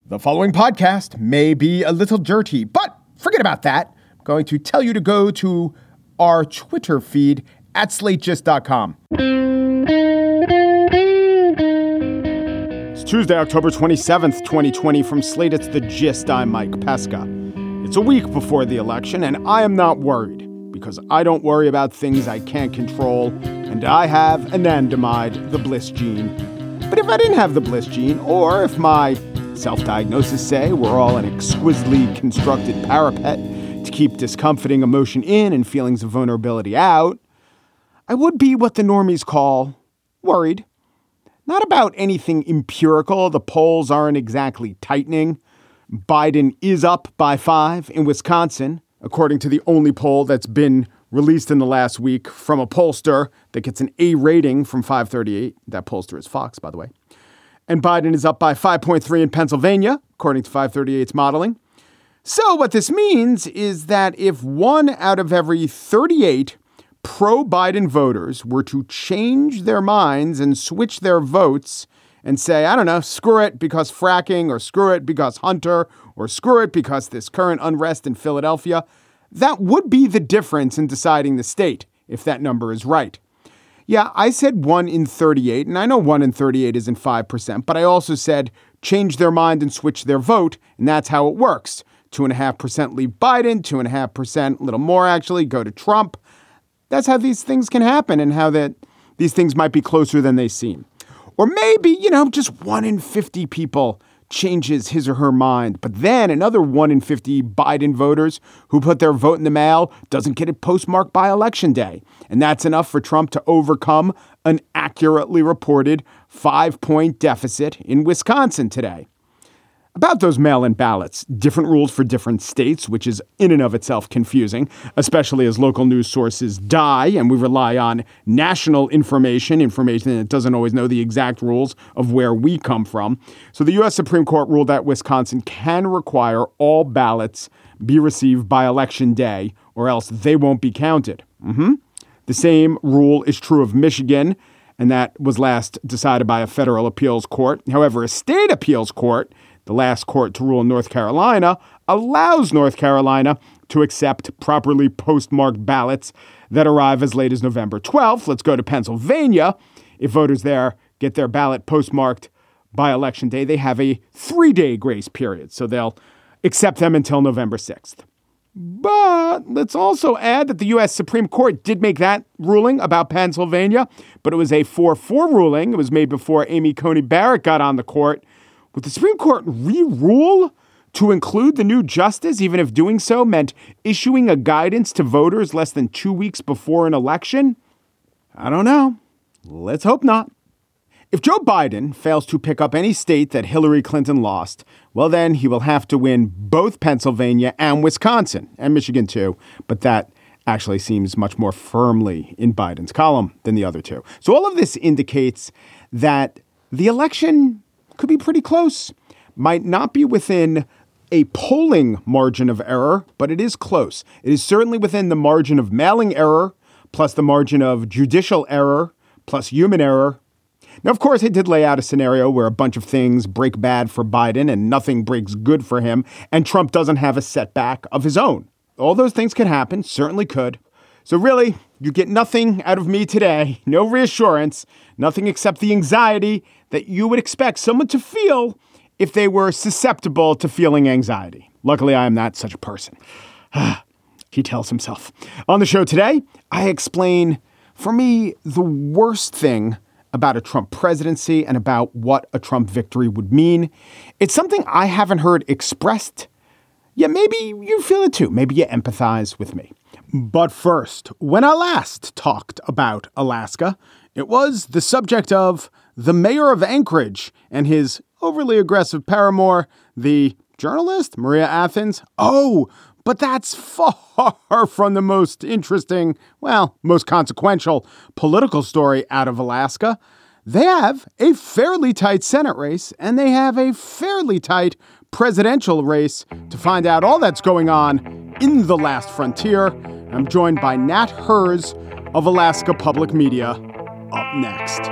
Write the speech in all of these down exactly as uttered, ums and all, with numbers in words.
The following podcast may be a little dirty, but forget about that. I'm going to tell you to go to our Twitter feed at slate gist dot com. It's Tuesday, October twenty-seventh, twenty twenty. From Slate, it's The Gist. I'm Mike Pesca. It's a week before the election, and I am not worried because I don't worry about things I can't control, and I have anandamide, the bliss gene. But if I didn't have the bliss gene, or if my self-diagnosis say we're all an exquisitely constructed parapet to keep discomforting emotion in and feelings of vulnerability out, I would be what the normies call worried. Not about anything empirical. The polls aren't exactly tightening. Biden is up by five in Wisconsin, according to the only poll that's been released in the last week from a pollster that gets an A rating from five thirty-eight. That pollster is Fox, by the way. And Biden is up by five point three in Pennsylvania, according to five thirty-eight's modeling. So what this means is that if one out of every thirty-eight pro-Biden voters were to change their minds and switch their votes and say, I don't know, screw it because fracking, or screw it because Hunter, or screw it because this current unrest in Philadelphia, that would be the difference in deciding the state, if that number is right. Yeah, I said one in thirty-eight, and I know one in thirty-eight isn't five percent, but I also said change their mind and switch their vote, and that's how it works. two point five percent leave Biden, two point five percent, a little more actually, go to Trump. That's how these things can happen and how that these things might be closer than they seem. Or maybe, you know, just one in fifty people changes his or her mind. But then another one in fifty Biden voters who put their vote in the mail doesn't get it postmarked by Election Day. And that's enough for Trump to overcome an accurately reported five-point deficit in Wisconsin today. About those mail-in ballots, different rules for different states, which is in and of itself confusing, especially as local news sources die and we rely on national information, information that doesn't always know the exact rules of where we come from. So the U S Supreme Court ruled that Wisconsin can require all ballots be received by Election Day, or else they won't be counted. Mm-hmm. The same rule is true of Michigan, and that was last decided by a federal appeals court. However, a state appeals court, the last court to rule in North Carolina, allows North Carolina to accept properly postmarked ballots that arrive as late as November twelfth. Let's go to Pennsylvania. If voters there get their ballot postmarked by Election Day, they have a three-day grace period, so they'll accept them until November sixth. But let's also add that the U S Supreme Court did make that ruling about Pennsylvania, but it was a four four ruling. It was made before Amy Coney Barrett got on the court. Would the Supreme Court re-rule to include the new justice, even if doing so meant issuing a guidance to voters less than two weeks before an election? I don't know. Let's hope not. If Joe Biden fails to pick up any state that Hillary Clinton lost, well, then he will have to win both Pennsylvania and Wisconsin, and Michigan too. But that actually seems much more firmly in Biden's column than the other two. So all of this indicates that the election could be pretty close. Might not be within a polling margin of error, but it is close. It is certainly within the margin of mailing error, plus the margin of judicial error, plus human error. Now, of course, it did lay out a scenario where a bunch of things break bad for Biden and nothing breaks good for him, and Trump doesn't have a setback of his own. All those things could happen, certainly could. So really, you get nothing out of me today, no reassurance, nothing except the anxiety that you would expect someone to feel if they were susceptible to feeling anxiety. Luckily, I am not such a person. He tells himself. On the show today, I explain, for me, the worst thing about a Trump presidency and about what a Trump victory would mean. It's something I haven't heard expressed. Yeah, maybe you feel it too. Maybe you empathize with me. But first, when I last talked about Alaska, it was the subject of the mayor of Anchorage and his overly aggressive paramour, the journalist, Maria Athens. Oh, but that's far from the most interesting, well, most consequential political story out of Alaska. They have a fairly tight Senate race, and they have a fairly tight presidential race. To find out all that's going on in the last frontier, I'm joined by Nat Herz of Alaska Public Media. Up next.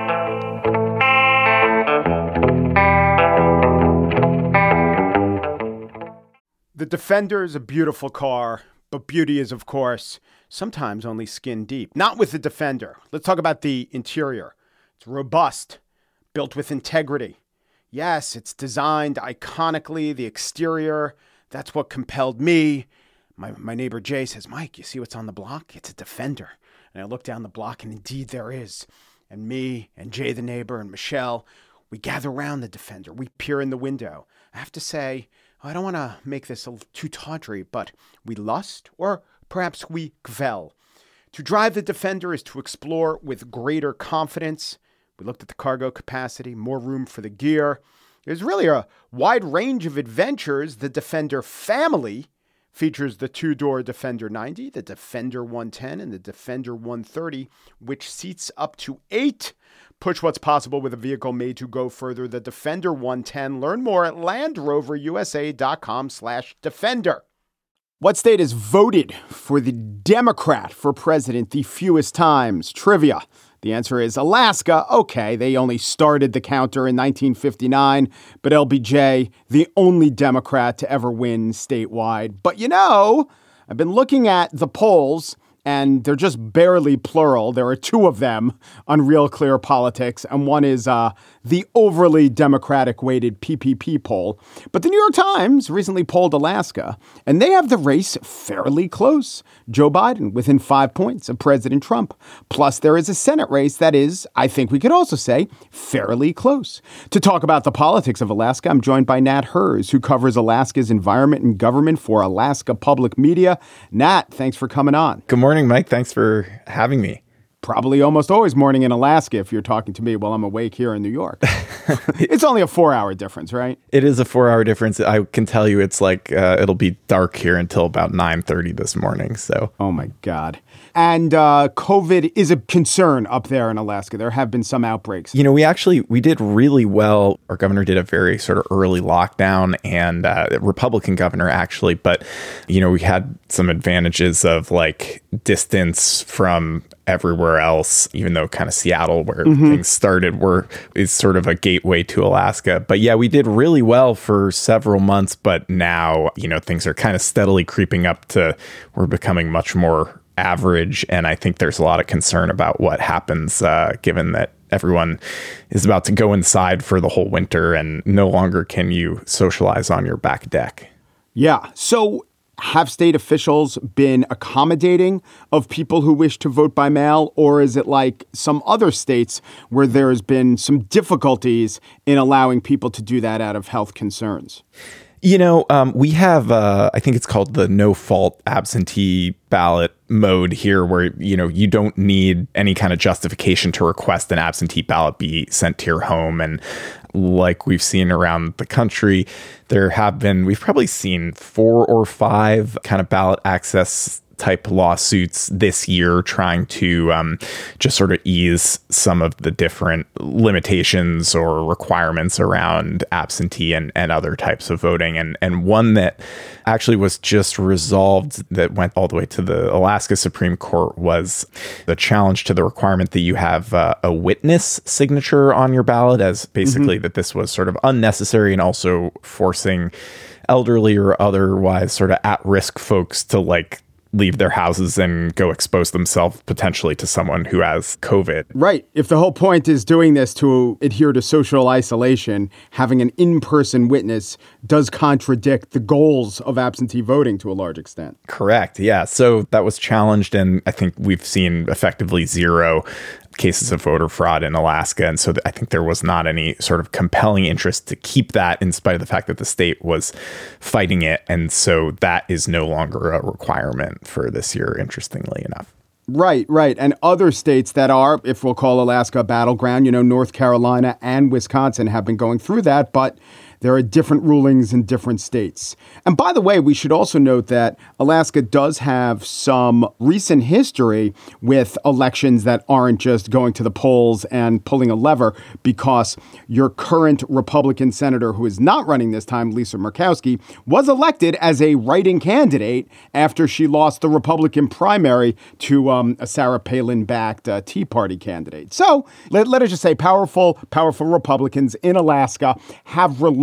The Defender is a beautiful car, but beauty is, of course, sometimes only skin deep. Not with the Defender. Let's talk about the interior. It's robust, built with integrity. Yes, it's designed iconically. The exterior, that's what compelled me. My my neighbor Jay says, Mike, you see what's on the block? It's a Defender. And I look down the block, and indeed there is. And me and Jay the neighbor and Michelle, we gather around the Defender. We peer in the window. I have to say, I don't want to make this a little too tawdry, but we lust, or perhaps we gvel. To drive the Defender is to explore with greater confidence. We looked at the cargo capacity, more room for the gear. There's really a wide range of adventures. The Defender family features the two-door Defender ninety, the Defender one ten, and the Defender one thirty, which seats up to eight. Push what's possible with a vehicle made to go further. The Defender one ten. Learn more at LandRoverUSA.com slash Defender. What state has voted for the Democrat for president the fewest times? Trivia. The answer is Alaska. Okay, they only started the counter in nineteen fifty-nine, but L B J, the only Democrat to ever win statewide. But you know, I've been looking at the polls, and they're just barely plural. There are two of them on Real Clear Politics, and one is uh, the overly Democratic-weighted P P P poll. But the New York Times recently polled Alaska, and they have the race fairly close. Joe Biden within five points of President Trump. Plus, there is a Senate race that is, I think we could also say, fairly close. To talk about the politics of Alaska, I'm joined by Nat Herz, who covers Alaska's environment and government for Alaska Public Media. Nat, thanks for coming on. Good morning, Mike. Thanks for having me. Probably almost always morning in Alaska if you're talking to me while I'm awake here in New York. It's only a four hour difference, right? It is a four hour difference. I can tell you it's like uh, it'll be dark here until about nine thirty this morning. So, oh, my God. And uh, COVID is a concern up there in Alaska. There have been some outbreaks. You know, we actually we did really well. Our governor did a very sort of early lockdown, and uh, Republican governor, actually. But, you know, we had some advantages of like distance from everywhere else, even though kind of Seattle, where mm-hmm. things started, were is sort of a gateway to Alaska. But yeah, we did really well for several months. But now, you know, things are kind of steadily creeping up to we're becoming much more average. And I think there's a lot of concern about what happens, uh, given that everyone is about to go inside for the whole winter and no longer can you socialize on your back deck. Yeah. So have state officials been accommodating of people who wish to vote by mail, or is it like some other states where there's been some difficulties in allowing people to do that out of health concerns? You know, um, we have, uh, I think it's called the no fault absentee ballot mode here, where, you know, you don't need any kind of justification to request an absentee ballot be sent to your home. And like we've seen around the country, there have been, we've probably seen four or five kind of ballot access type lawsuits this year trying to um, just sort of ease some of the different limitations or requirements around absentee and, and other types of voting. And, and one that actually was just resolved that went all the way to the Alaska Supreme Court was the challenge to the requirement that you have uh, a witness signature on your ballot, as basically mm-hmm. that this was sort of unnecessary and also forcing elderly or otherwise sort of at-risk folks to like leave their houses and go expose themselves potentially to someone who has COVID. Right. If the whole point is doing this to adhere to social isolation, having an in-person witness does contradict the goals of absentee voting to a large extent. Correct. Yeah. So that was challenged, and I think we've seen effectively zero cases of voter fraud in Alaska. And so I think there was not any sort of compelling interest to keep that, in spite of the fact that the state was fighting it. And so that is no longer a requirement for this year, interestingly enough. Right, right. And other states that are, if we'll call Alaska a battleground, you know, North Carolina and Wisconsin have been going through that, but there are different rulings in different states. And by the way, we should also note that Alaska does have some recent history with elections that aren't just going to the polls and pulling a lever, because your current Republican senator, who is not running this time, Lisa Murkowski, was elected as a write-in candidate after she lost the Republican primary to um, a Sarah Palin-backed uh, Tea Party candidate. So let, let us just say powerful, powerful Republicans in Alaska have relentless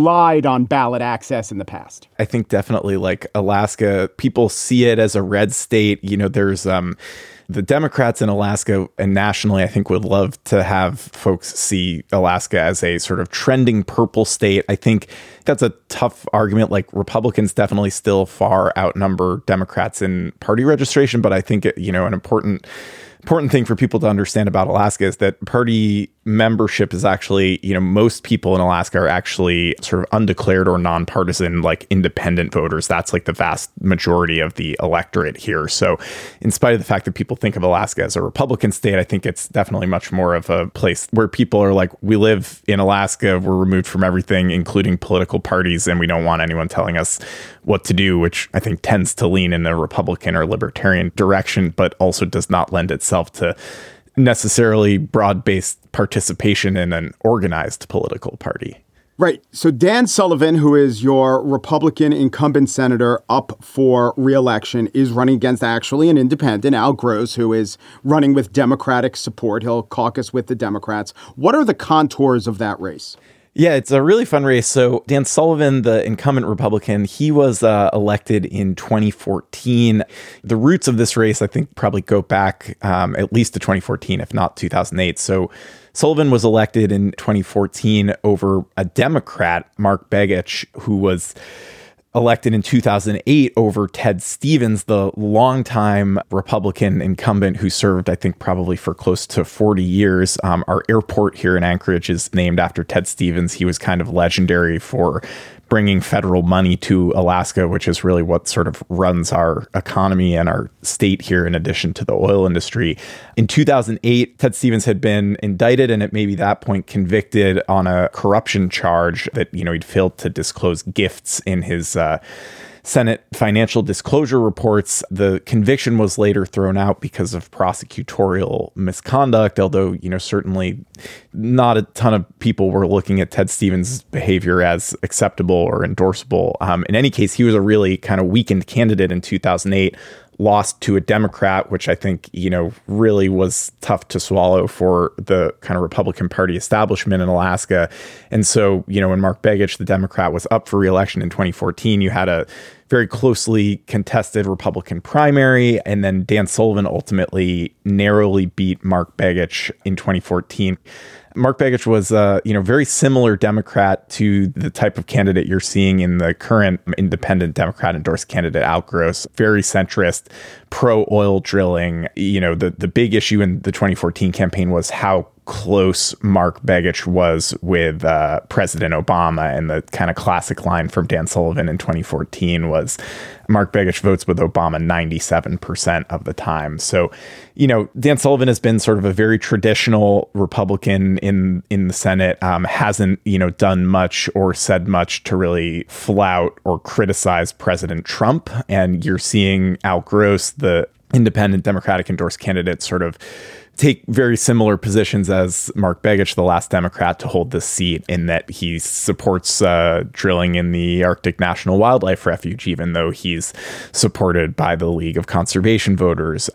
relied on ballot access in the past. I think definitely like Alaska, people see it as a red state. You know, there's um, the Democrats in Alaska and nationally, I think, would love to have folks see Alaska as a sort of trending purple state. I think that's a tough argument. Like Republicans definitely still far outnumber Democrats in party registration. But I think, you know, an important important thing for people to understand about Alaska is that party membership is actually, you know, most people in Alaska are actually sort of undeclared or nonpartisan, like independent voters. That's like the vast majority of the electorate here. So in spite of the fact that people think of Alaska as a Republican state, I think it's definitely much more of a place where people are like, we live in Alaska, we're removed from everything, including political parties, and we don't want anyone telling us what to do, which I think tends to lean in the Republican or libertarian direction, but also does not lend itself to necessarily broad-based participation in an organized political party. Right. So Dan Sullivan, who is your Republican incumbent senator up for re-election, is running against actually an independent, Al Gross, who is running with Democratic support. He'll caucus with the Democrats. What are the contours of that race? Yeah, it's a really fun race. So Dan Sullivan, the incumbent Republican, he was uh, elected in twenty fourteen. The roots of this race, I think, probably go back um, at least to twenty fourteen, if not two thousand eight. So Sullivan was elected in twenty fourteen over a Democrat, Mark Begich, who was elected in two thousand eight over Ted Stevens, the longtime Republican incumbent who served, I think, probably for close to forty years. Um, our airport here in Anchorage is named after Ted Stevens. He was kind of legendary for bringing federal money to Alaska, which is really what sort of runs our economy and our state here, in addition to the oil industry. In two thousand eight, Ted Stevens had been indicted and at maybe that point convicted on a corruption charge that, you know, he'd failed to disclose gifts in his uh, Senate financial disclosure reports. The conviction was later thrown out because of prosecutorial misconduct, although, you know, certainly not a ton of people were looking at Ted Stevens' behavior as acceptable or endorsable. Um, in any case, he was a really kind of weakened candidate in two thousand eight, lost to a Democrat, which I think, you know, really was tough to swallow for the kind of Republican Party establishment in Alaska. And so, you know, when Mark Begich, the Democrat, was up for re-election in twenty fourteen, you had a very closely contested Republican primary. And then Dan Sullivan ultimately narrowly beat Mark Begich in twenty fourteen. Mark Begich was a, you know, very similar Democrat to the type of candidate you're seeing in the current independent Democrat endorsed candidate, Al Gross, very centrist, pro-oil drilling. You know, the, the big issue in the twenty fourteen campaign was how close Mark Begich was with uh, President Obama. And the kind of classic line from Dan Sullivan in twenty fourteen was, Mark Begich votes with Obama ninety-seven percent of the time. So, you know, Dan Sullivan has been sort of a very traditional Republican in in the Senate, um, hasn't, you know, done much or said much to really flout or criticize President Trump. And you're seeing Al Gross, the independent Democratic endorsed candidate, sort of take very similar positions as Mark Begich, the last Democrat to hold this seat, in that he supports uh, drilling in the Arctic National Wildlife Refuge, even though he's supported by the League of Conservation Voters.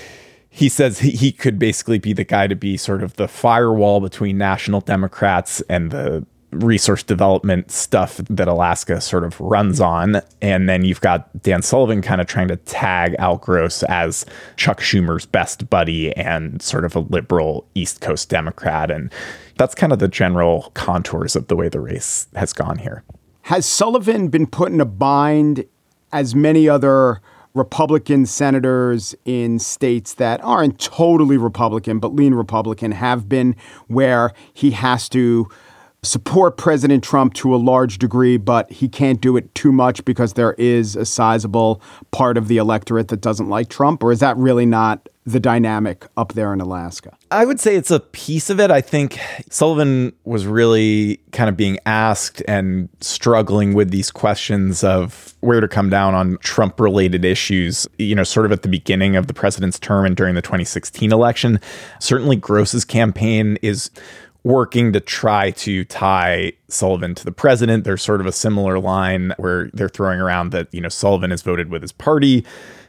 He says he, he could basically be the guy to be sort of the firewall between national Democrats and the resource development stuff that Alaska sort of runs on. And then you've got Dan Sullivan kind of trying to tag Al Gross as Chuck Schumer's best buddy and sort of a liberal East Coast Democrat. And that's kind of the general contours of the way the race has gone here. Has Sullivan been put in a bind, as many other Republican senators in states that aren't totally Republican but lean Republican have been, where he has to support President Trump to a large degree, but he can't do it too much because there is a sizable part of the electorate that doesn't like Trump? Or is that really not the dynamic up there in Alaska? I would say it's a piece of it. I think Sullivan was really kind of being asked and struggling with these questions of where to come down on Trump-related issues, you know, sort of at the beginning of the president's term and during the twenty sixteen election. Certainly Gross's campaign is working to try to tie Sullivan to the president. There's sort of a similar line where they're throwing around that, you know, Sullivan has voted with his party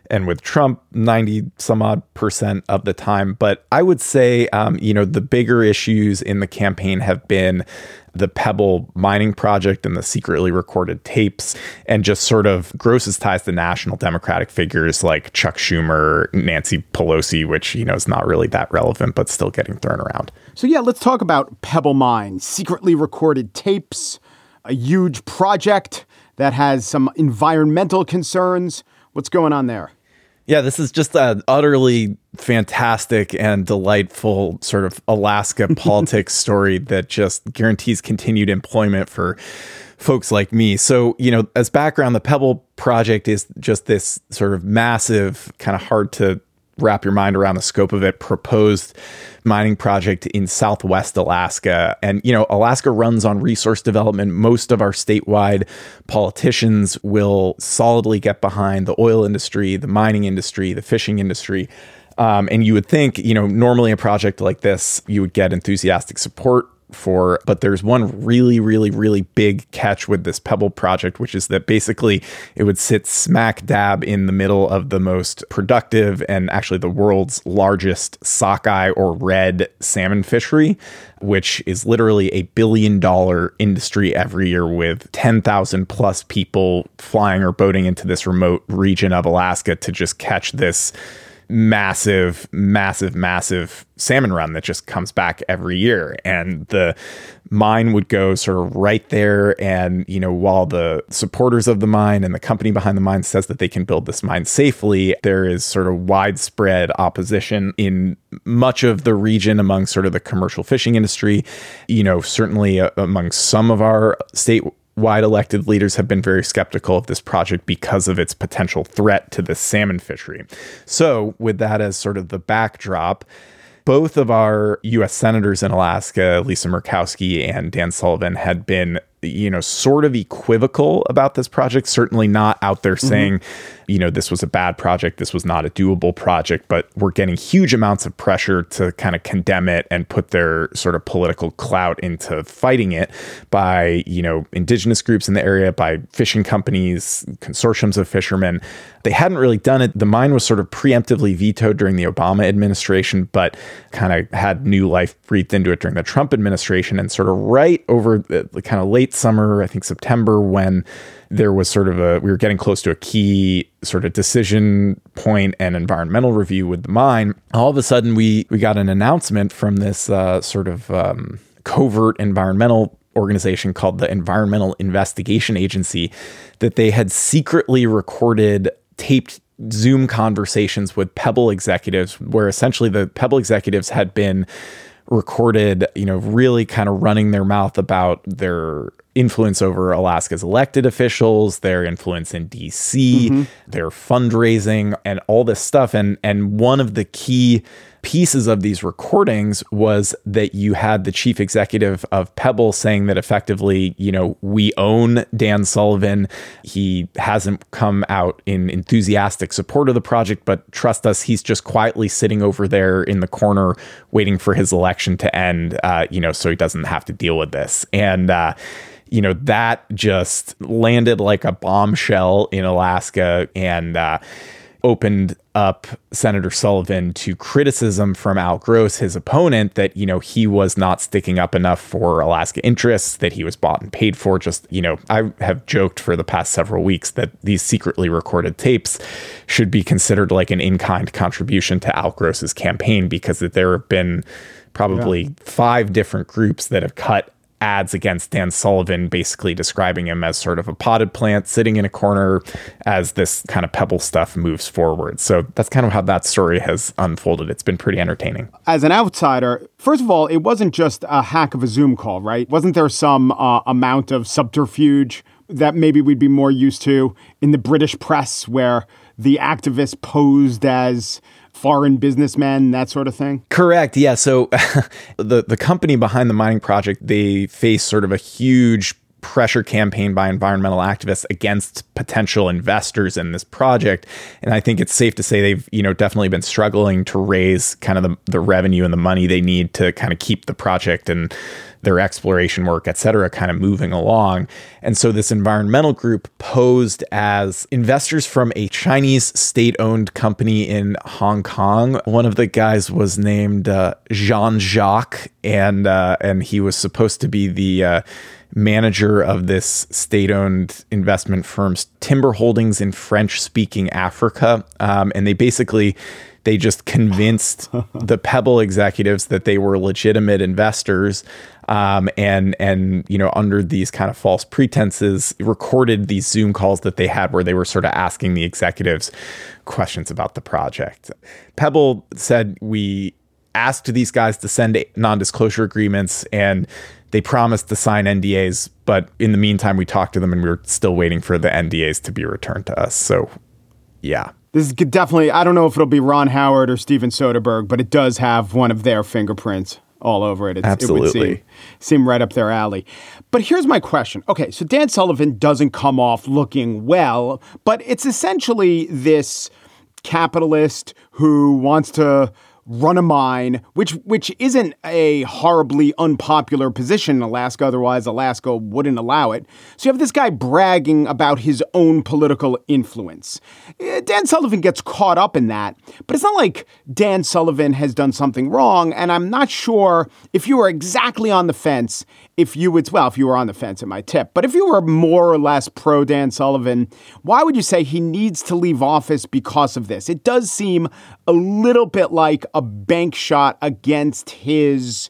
and with Trump, ninety some odd percent of the time. But I would say, um, you know, the bigger issues in the campaign have been the Pebble mining project and the secretly recorded tapes, and just sort of Gross's ties to national Democratic figures like Chuck Schumer, Nancy Pelosi, which, you know, is not really that relevant, but still getting thrown around. So, yeah, let's talk about Pebble Mine, secretly recorded tapes, a huge project that has some environmental concerns. What's going on there? Yeah, this is just an utterly fantastic and delightful sort of Alaska politics story that just guarantees continued employment for folks like me. So, you know, as background, the Pebble project is just this sort of massive, kind of hard to wrap your mind around the scope of it, proposed mining project in Southwest Alaska. And, you know, Alaska runs on resource development. Most of our statewide politicians will solidly get behind the oil industry, the mining industry, the fishing industry. Um, and you would think, you know, normally a project like this, you would get enthusiastic support for, but there's one really, really, really big catch with this Pebble project, which is that basically it would sit smack dab in the middle of the most productive and actually the world's largest sockeye or red salmon fishery, which is literally a billion dollar industry every year with ten thousand plus people flying or boating into this remote region of Alaska to just catch this massive, massive, massive salmon run that just comes back every year. And the mine would go sort of right there. And, you know, while the supporters of the mine and the company behind the mine says that they can build this mine safely, there is sort of widespread opposition in much of the region among sort of the commercial fishing industry. You know, certainly uh, among some of our state wide elected leaders have been very skeptical of this project because of its potential threat to the salmon fishery. So with that as sort of the backdrop, both of our U S senators in Alaska, Lisa Murkowski and Dan Sullivan, had been, you know, sort of equivocal about this project, certainly not out there saying, mm-hmm. you know, this was a bad project, this was not a doable project, but we're getting huge amounts of pressure to kind of condemn it and put their sort of political clout into fighting it by, you know, indigenous groups in the area, by fishing companies, consortiums of fishermen. They hadn't really done it. The mine was sort of preemptively vetoed during the Obama administration, but kind of had new life breathed into it during the Trump administration. And sort of right over the, the kind of late summer, I think September, when there was sort of a, we were getting close to a key sort of decision point and environmental review with the mine, all of a sudden we we got an announcement from this uh, sort of um, covert environmental organization called the Environmental Investigation Agency that they had secretly recorded taped Zoom conversations with Pebble executives, where essentially the Pebble executives had been recorded, you know, really kind of running their mouth about their influence over Alaska's elected officials, their influence in D C, mm-hmm. their fundraising, and all this stuff. And and one of the key pieces of these recordings was that you had the chief executive of Pebble saying that effectively, you know, we own Dan Sullivan. He hasn't come out in enthusiastic support of the project, but trust us, he's just quietly sitting over there in the corner waiting for his election to end, uh, you know, so he doesn't have to deal with this. And, uh, you know, that just landed like a bombshell in Alaska and uh, opened up Senator Sullivan to criticism from Al Gross, his opponent, that, you know, he was not sticking up enough for Alaska interests, that he was bought and paid for. Just, you know, I have joked for the past several weeks that these secretly recorded tapes should be considered like an in-kind contribution to Al Gross's campaign, because that there have been probably yeah. five different groups that have cut ads against Dan Sullivan, basically describing him as sort of a potted plant sitting in a corner as this kind of Pebble stuff moves forward. So that's kind of how that story has unfolded. It's been pretty entertaining. As an outsider, first of all, it wasn't just a hack of a Zoom call, right? Wasn't there some uh, amount of subterfuge that maybe we'd be more used to in the British press, where the activists posed as foreign businessmen, that sort of thing? Correct. Yeah. So the, the company behind the mining project, they face sort of a huge pressure campaign by environmental activists against potential investors in this project. And I think it's safe to say they've, you know, definitely been struggling to raise kind of the, the revenue and the money they need to kind of keep the project and their exploration work, et cetera, kind of moving along. And so this environmental group posed as investors from a Chinese state-owned company in Hong Kong. One of the guys was named uh, Jean-Jacques, and uh, and he was supposed to be the uh, manager of this state-owned investment firm's Timber Holdings in French-speaking Africa. Um, and they basically, they just convinced the Pebble executives that they were legitimate investors, um, and, and, you know, under these kind of false pretenses, recorded these Zoom calls that they had where they were sort of asking the executives questions about the project. Pebble said, we asked these guys to send non-disclosure agreements, and they promised to sign N D As, but in the meantime, we talked to them and we were still waiting for the N D As to be returned to us. So, yeah. This is definitely, I don't know if it'll be Ron Howard or Steven Soderbergh, but it does have one of their fingerprints all over it. It's, Absolutely. It would seem, seem right up their alley. But here's my question. Okay, so Dan Sullivan doesn't come off looking well, but it's essentially this capitalist who wants to run a mine, which which isn't a horribly unpopular position in Alaska. Otherwise, Alaska wouldn't allow it. So you have this guy bragging about his own political influence. Dan Sullivan gets caught up in that, but it's not like Dan Sullivan has done something wrong. And I'm not sure if you were exactly on the fence, if you would, well, if you were on the fence, it might tip. But if you were more or less pro Dan Sullivan, why would you say he needs to leave office because of this? It does seem a little bit like a bank shot against his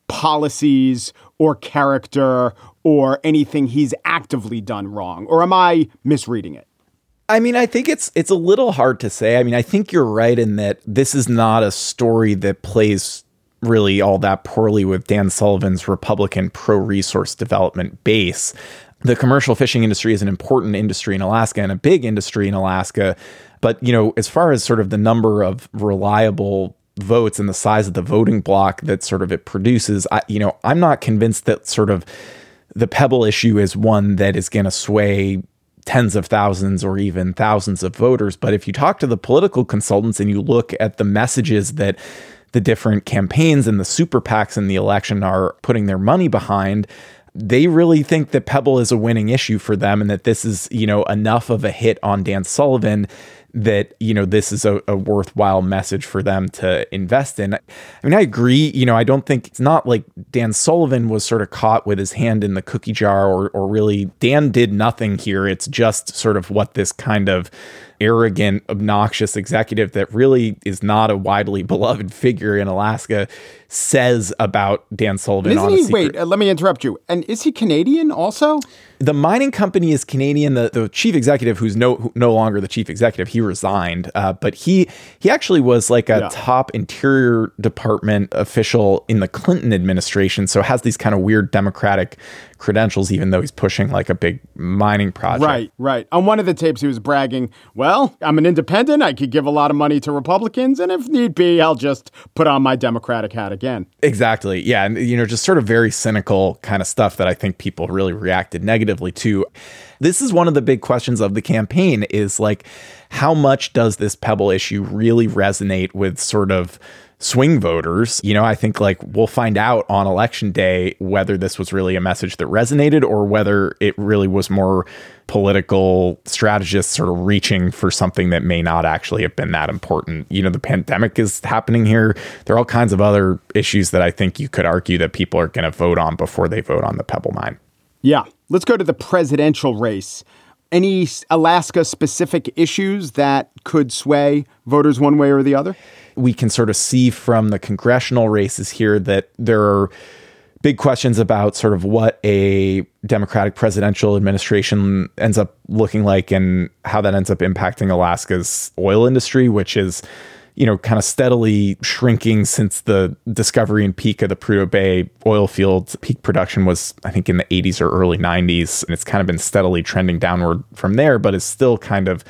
policies or character or anything he's actively done wrong. Or am I misreading it? I mean, I think it's it's a little hard to say. I mean, I think you're right in that this is not a story that plays really all that poorly with Dan Sullivan's Republican pro-resource development base. The commercial fishing industry is an important industry in Alaska and a big industry in Alaska. But, you know, as far as sort of the number of reliable votes and the size of the voting block that sort of it produces, I, you know, I'm not convinced that sort of the Pebble issue is one that is going to sway tens of thousands or even thousands of voters. But if you talk to the political consultants and you look at the messages that the different campaigns and the super PACs in the election are putting their money behind, they really think that Pebble is a winning issue for them, and that this is, you know, enough of a hit on Dan Sullivan that, you know, this is a, a worthwhile message for them to invest in. I mean, I agree. You know, I don't think it's not like Dan Sullivan was sort of caught with his hand in the cookie jar, or, or really Dan did nothing here. It's just sort of what this kind of arrogant, obnoxious executive that really is not a widely beloved figure in Alaska says about Dan Sullivan. Isn't on he, a secret. wait, uh, let me interrupt you. And is he Canadian also? The mining company is Canadian. The, the chief executive, who's no who, no longer the chief executive, he resigned. Uh, but he he actually was like a yeah. top Interior Department official in the Clinton administration. So has these kind of weird Democratic credentials, even though he's pushing like a big mining project. Right, right. On one of the tapes, he was bragging, well, I'm an independent. I could give a lot of money to Republicans. And if need be, I'll just put on my Democratic hat again. Exactly. Yeah. And, you know, just sort of very cynical kind of stuff that I think people really reacted negatively to. This is one of the big questions of the campaign is like, how much does this Pebble issue really resonate with sort of swing voters? You know, I think like we'll find out on election day whether this was really a message that resonated or whether it really was more political strategists sort of reaching for something that may not actually have been that important. You know, the pandemic is happening here. There are all kinds of other issues that I think you could argue that people are going to vote on before they vote on the Pebble mine. Yeah. Let's go to the presidential race. Any Alaska specific issues that could sway voters one way or the other? We can sort of see from the congressional races here that there are big questions about sort of what a Democratic presidential administration ends up looking like and how that ends up impacting Alaska's oil industry, which is, you know, kind of steadily shrinking since the discovery and peak of the Prudhoe Bay oil field. Peak production was, I think, in the eighties or early nineties, and it's kind of been steadily trending downward from there, but is still kind of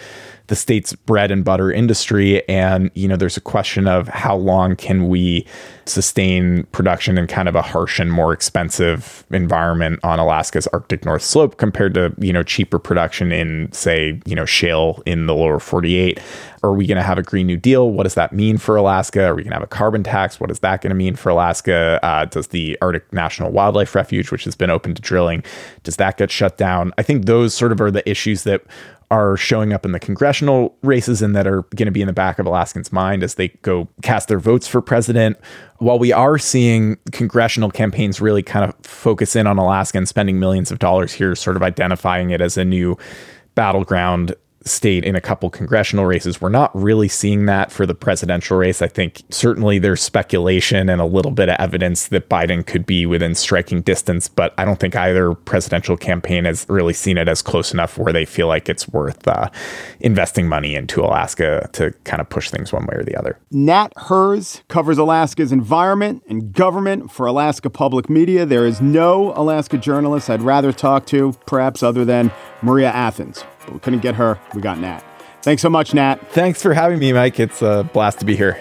the state's bread and butter industry. And, you know, there's a question of how long can we sustain production in kind of a harsh and more expensive environment on Alaska's Arctic North Slope compared to, you know, cheaper production in, say, you know, shale in the lower forty-eight. Are we going to have a Green New Deal? What does that mean for Alaska? Are we going to have a carbon tax? What is that going to mean for Alaska? Uh, does the Arctic National Wildlife Refuge, which has been open to drilling, does that get shut down? I think those sort of are the issues that are showing up in the congressional races and that are going to be in the back of Alaskans' mind as they go cast their votes for president. While we are seeing congressional campaigns really kind of focus in on Alaska and spending millions of dollars here, sort of identifying it as a new battleground state in a couple congressional races, we're not really seeing that for the presidential race. I think certainly there's speculation and a little bit of evidence that Biden could be within striking distance, but I don't think either presidential campaign has really seen it as close enough where they feel like it's worth uh, investing money into Alaska to kind of push things one way or the other. Nat Herz covers Alaska's environment and government for Alaska Public Media. There is no Alaska journalist I'd rather talk to, perhaps other than Maria Athens. But we couldn't get her. We got Nat. Thanks so much, Nat. Thanks for having me, Mike. It's a blast to be here.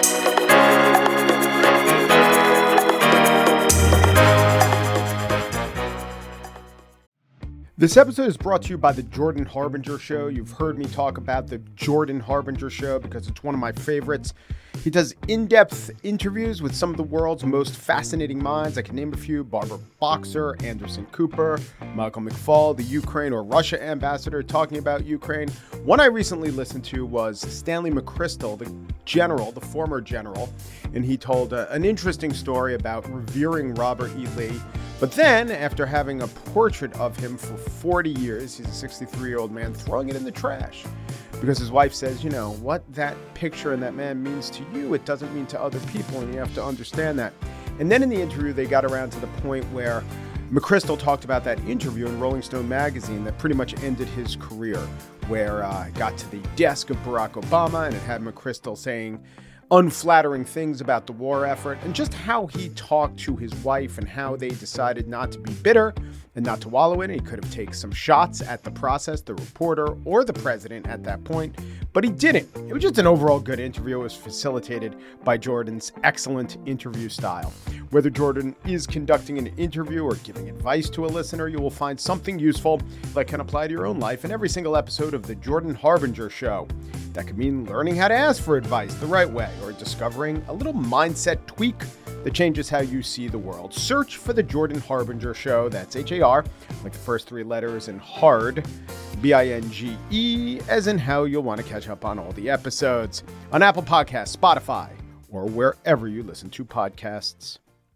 This episode is brought to you by the Jordan Harbinger Show. You've heard me talk about the Jordan Harbinger Show because it's one of my favorites. He does in-depth interviews with some of the world's most fascinating minds. I can name a few: Barbara Boxer, Anderson Cooper, Michael McFaul, the Ukraine or Russia ambassador talking about Ukraine. One I recently listened to was Stanley McChrystal, the general, the former general, and he told uh, an interesting story about revering Robert E. Lee. But then, after having a portrait of him for forty years, he's a sixty-three-year-old man, throwing it in the trash. Because his wife says, you know, what that picture and that man means to you, it doesn't mean to other people, and you have to understand that. And then in the interview, they got around to the point where McChrystal talked about that interview in Rolling Stone magazine that pretty much ended his career, where uh, it got to the desk of Barack Obama, and it had McChrystal saying unflattering things about the war effort, and just how he talked to his wife and how they decided not to be bitter and not to wallow in it. He could have taken some shots at the process, the reporter, or the president at that point, but he didn't. It was just an overall good interview. It was facilitated by Jordan's excellent interview style. Whether Jordan is conducting an interview or giving advice to a listener, you will find something useful that can apply to your own life in every single episode of the Jordan Harbinger Show. That could mean learning how to ask for advice the right way, or discovering a little mindset tweak that changes how you see the world. Search for the Jordan Harbinger Show. That's H A R, like the first three letters, and hard, B I N G E, as in how you'll want to catch up on all the episodes on Apple Podcasts, Spotify, or wherever you listen to podcasts.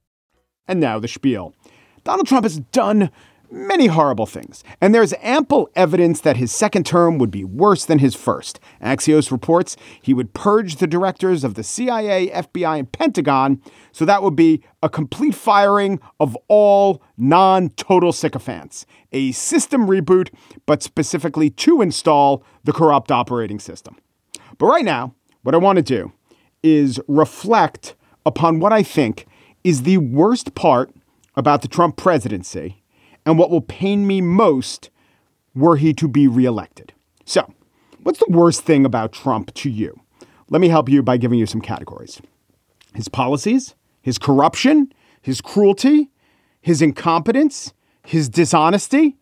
And now the spiel. Donald Trump has done many horrible things, and there's ample evidence that his second term would be worse than his first. Axios reports he would purge the directors of the C I A, F B I, and Pentagon, so that would be a complete firing of all non-total sycophants. A system reboot, but specifically to install the corrupt operating system. But right now, what I want to do is reflect upon what I think is the worst part about the Trump presidency, and what will pain me most were he to be reelected. So, what's the worst thing about Trump to you? Let me help you by giving you some categories. His policies, his corruption, his cruelty, his incompetence, his dishonesty.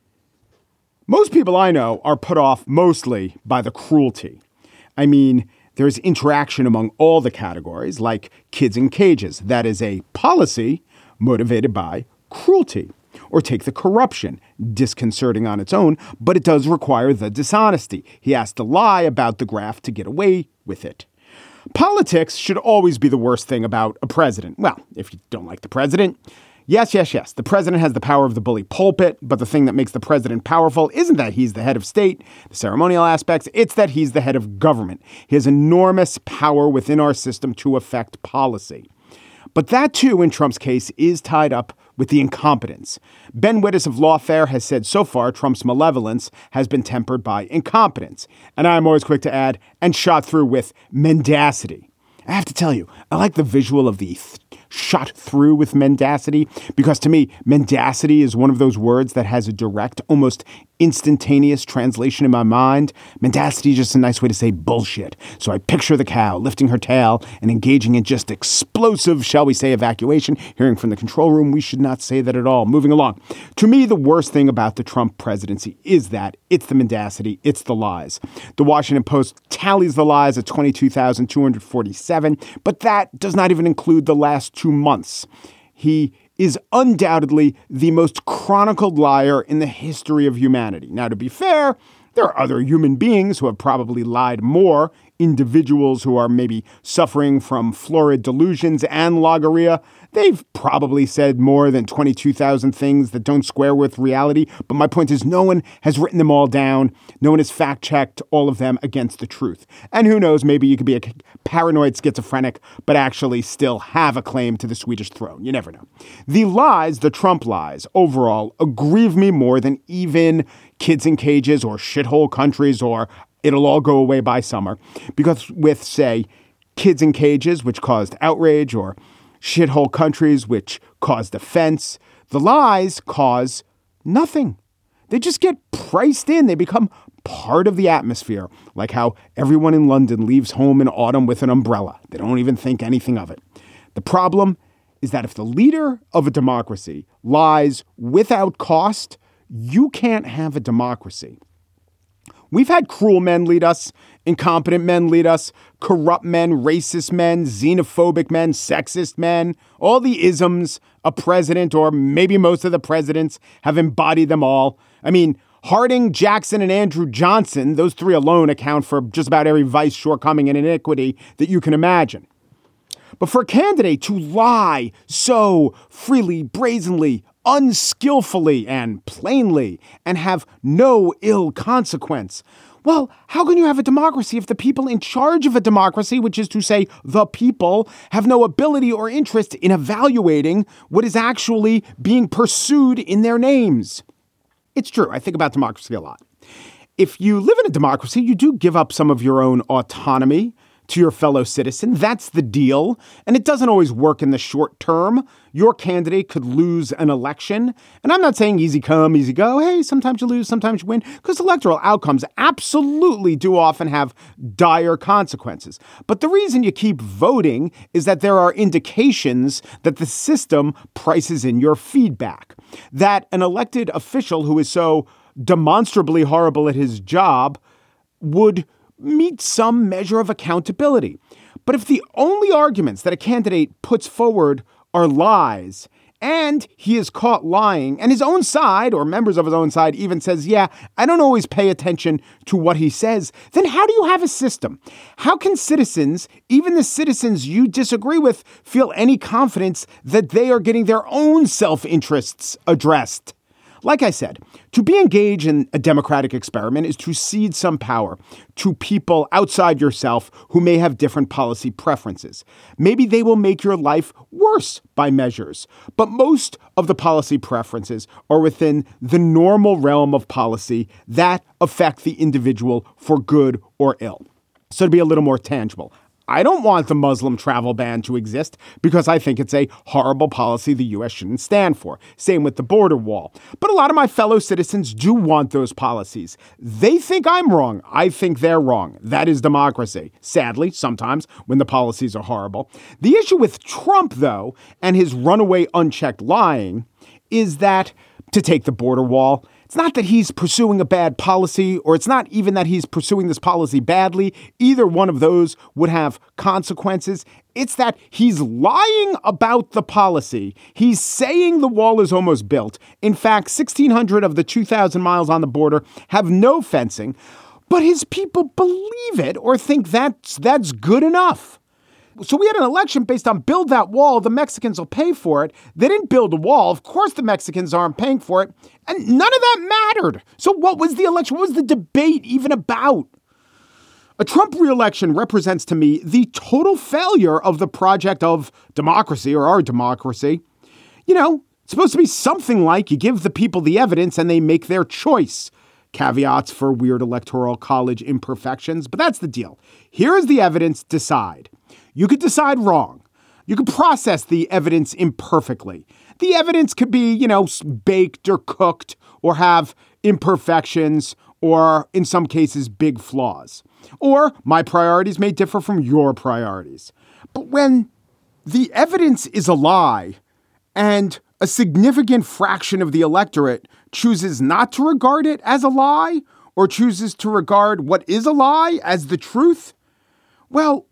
Most people I know are put off mostly by the cruelty. I mean, there's interaction among all the categories, like kids in cages. That is a policy motivated by cruelty. Or take the corruption, disconcerting on its own, but it does require the dishonesty. He has to lie about the graft to get away with it. Politics should always be the worst thing about a president. Well, if you don't like the president, yes, yes, yes. The president has the power of the bully pulpit, but the thing that makes the president powerful isn't that he's the head of state, the ceremonial aspects, it's that he's the head of government. He has enormous power within our system to affect policy. But that, too, in Trump's case, is tied up with the incompetence. Ben Wittes of Lawfare has said so far Trump's malevolence has been tempered by incompetence. And I'm always quick to add, and shot through with mendacity. I have to tell you, I like the visual of the th- shot through with mendacity, because to me, mendacity is one of those words that has a direct, almost instantaneous translation in my mind. Mendacity is just a nice way to say bullshit. So I picture the cow lifting her tail and engaging in just explosive, shall we say, evacuation. Hearing from the control room, we should not say that at all. Moving along. To me, the worst thing about the Trump presidency is that it's the mendacity, it's the lies. The Washington Post tallies the lies at twenty-two thousand two hundred forty-seven, but that does not even include the last two months. He is undoubtedly the most chronicled liar in the history of humanity. Now, to be fair, there are other human beings who have probably lied more, individuals who are maybe suffering from florid delusions and logorrhea. They've probably said more than twenty-two thousand things that don't square with reality. But my point is, no one has written them all down. No one has fact-checked all of them against the truth. And who knows, maybe you could be a paranoid schizophrenic, but actually still have a claim to the Swedish throne. You never know. The lies, the Trump lies, overall, aggrieve me more than even kids in cages or shithole countries or it'll all go away by summer. Because with, say, kids in cages, which caused outrage, or shithole countries, which caused offense, the lies cause nothing. They just get priced in. They become part of the atmosphere, like how everyone in London leaves home in autumn with an umbrella. They don't even think anything of it. The problem is that if the leader of a democracy lies without cost, you can't have a democracy. We've had cruel men lead us, incompetent men lead us, corrupt men, racist men, xenophobic men, sexist men, all the isms a president or maybe most of the presidents have embodied them all. I mean, Harding, Jackson, and Andrew Johnson, those three alone account for just about every vice, shortcoming, and iniquity that you can imagine. But for a candidate to lie so freely, brazenly, unskillfully, and plainly, and have no ill consequence, well, how can you have a democracy if the people in charge of a democracy, which is to say the people, have no ability or interest in evaluating what is actually being pursued in their names? It's true. I think about democracy a lot. If you live in a democracy, you do give up some of your own autonomy to your fellow citizen. That's the deal. And it doesn't always work in the short term. Your candidate could lose an election. And I'm not saying easy come, easy go. Hey, sometimes you lose, sometimes you win, because electoral outcomes absolutely do often have dire consequences. But the reason you keep voting is that there are indications that the system prices in your feedback, that an elected official who is so demonstrably horrible at his job would meet some measure of accountability. But if the only arguments that a candidate puts forward are lies, and he is caught lying, and his own side or members of his own side even says, yeah, I don't always pay attention to what he says, then how do you have a system? How can citizens, even the citizens you disagree with, feel any confidence that they are getting their own self-interests addressed? Like I said, to be engaged in a democratic experiment is to cede some power to people outside yourself who may have different policy preferences. Maybe they will make your life worse by measures, but most of the policy preferences are within the normal realm of policy that affect the individual for good or ill. So to be a little more tangible, I don't want the Muslim travel ban to exist because I think it's a horrible policy the U S shouldn't stand for. Same with the border wall. But a lot of my fellow citizens do want those policies. They think I'm wrong. I think they're wrong. That is democracy. Sadly, sometimes when the policies are horrible. The issue with Trump, though, and his runaway unchecked lying is that, to take the border wall, it's not that he's pursuing a bad policy, or it's not even that he's pursuing this policy badly. Either one of those would have consequences. It's that he's lying about the policy. He's saying the wall is almost built. In fact, sixteen hundred of the two thousand miles on the border have no fencing, but his people believe it or think that's, that's good enough. So we had an election based on build that wall. The Mexicans will pay for it. They didn't build a wall. Of course, the Mexicans aren't paying for it. And none of that mattered. So what was the election? What was the debate even about? A Trump re-election represents to me the total failure of the project of democracy, or our democracy. You know, it's supposed to be something like you give the people the evidence and they make their choice. Caveats for weird electoral college imperfections, but that's the deal. Here is the evidence. Decide. You could decide wrong. You can process the evidence imperfectly. The evidence could be, you know, baked or cooked or have imperfections or, in some cases, big flaws. Or my priorities may differ from your priorities. But when the evidence is a lie and a significant fraction of the electorate chooses not to regard it as a lie or chooses to regard what is a lie as the truth, well,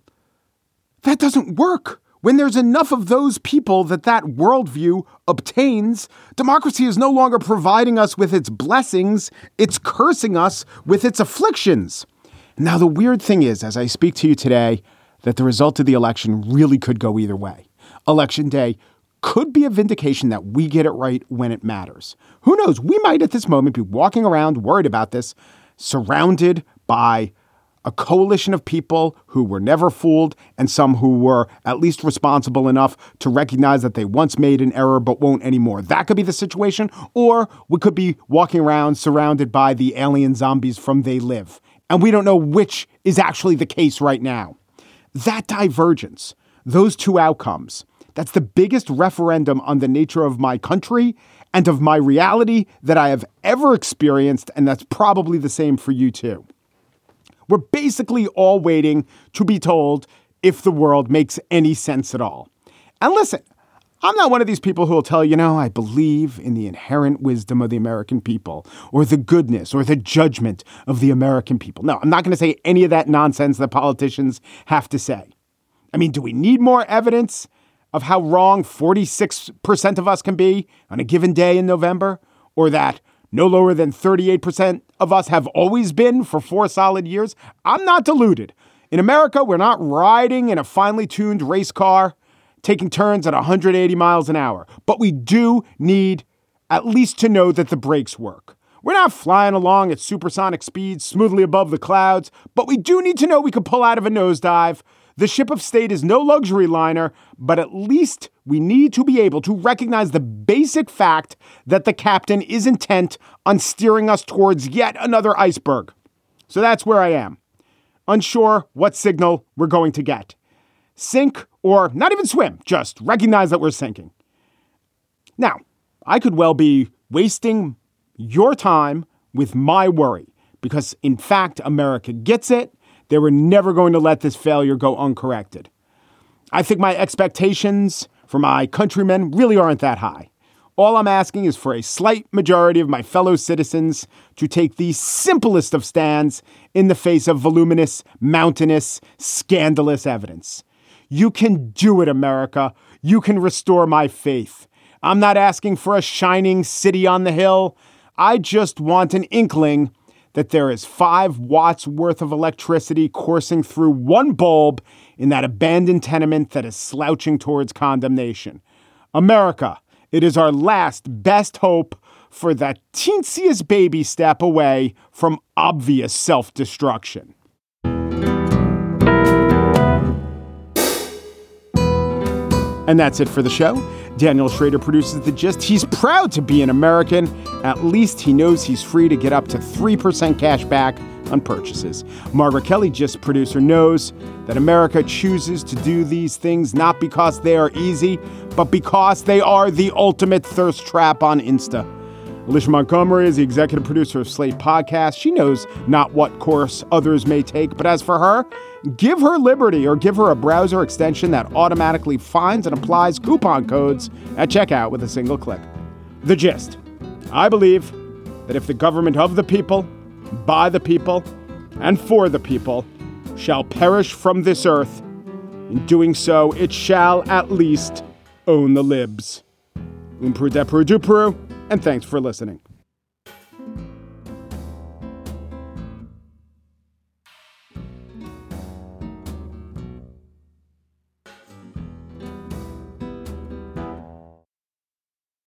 that doesn't work. When there's enough of those people that that worldview obtains, democracy is no longer providing us with its blessings, it's cursing us with its afflictions. Now, the weird thing is, as I speak to you today, that the result of the election really could go either way. Election day could be a vindication that we get it right when it matters. Who knows? We might at this moment be walking around worried about this, surrounded by a coalition of people who were never fooled and some who were at least responsible enough to recognize that they once made an error but won't anymore. That could be the situation. Or we could be walking around surrounded by the alien zombies from They Live. And we don't know which is actually the case right now. That divergence, those two outcomes, that's the biggest referendum on the nature of my country and of my reality that I have ever experienced. And that's probably the same for you too. We're basically all waiting to be told if the world makes any sense at all. And listen, I'm not one of these people who will tell you, know, I believe in the inherent wisdom of the American people or the goodness or the judgment of the American people. No, I'm not going to say any of that nonsense that politicians have to say. I mean, do we need more evidence of how wrong forty-six percent of us can be on a given day in November? Or that no lower than thirty-eight percent of us have always been for four solid years? I'm not deluded. In America, we're not riding in a finely tuned race car, taking turns at one hundred eighty miles an hour. But we do need at least to know that the brakes work. We're not flying along at supersonic speeds smoothly above the clouds, but we do need to know we can pull out of a nosedive. The ship of state is no luxury liner, but at least we need to be able to recognize the basic fact that the captain is intent on steering us towards yet another iceberg. So that's where I am. Unsure what signal we're going to get. Sink or not even swim, just recognize that we're sinking. Now, I could well be wasting your time with my worry because, in fact, America gets it. They were never going to let this failure go uncorrected. I think my expectations for my countrymen really aren't that high. All I'm asking is for a slight majority of my fellow citizens to take the simplest of stands in the face of voluminous, mountainous, scandalous evidence. You can do it, America. You can restore my faith. I'm not asking for a shining city on the hill. I just want an inkling that there is five watts worth of electricity coursing through one bulb in that abandoned tenement that is slouching towards condemnation. America, it is our last best hope for that teensiest baby step away from obvious self-destruction. And that's it for the show. Daniel Schrader produces The Gist. He's proud to be an American. At least he knows he's free to get up to three percent cash back on purchases. Margaret Kelly, Gist producer, knows that America chooses to do these things not because they are easy, but because they are the ultimate thirst trap on Insta. Alicia Montgomery is the executive producer of Slate Podcast. She knows not what course others may take, but as for her, give her liberty or give her a browser extension that automatically finds and applies coupon codes at checkout with a single click. The Gist. I believe that if the government of the people, by the people, and for the people shall perish from this earth, in doing so, it shall at least own the libs. Umpru depru dupru, and thanks for listening.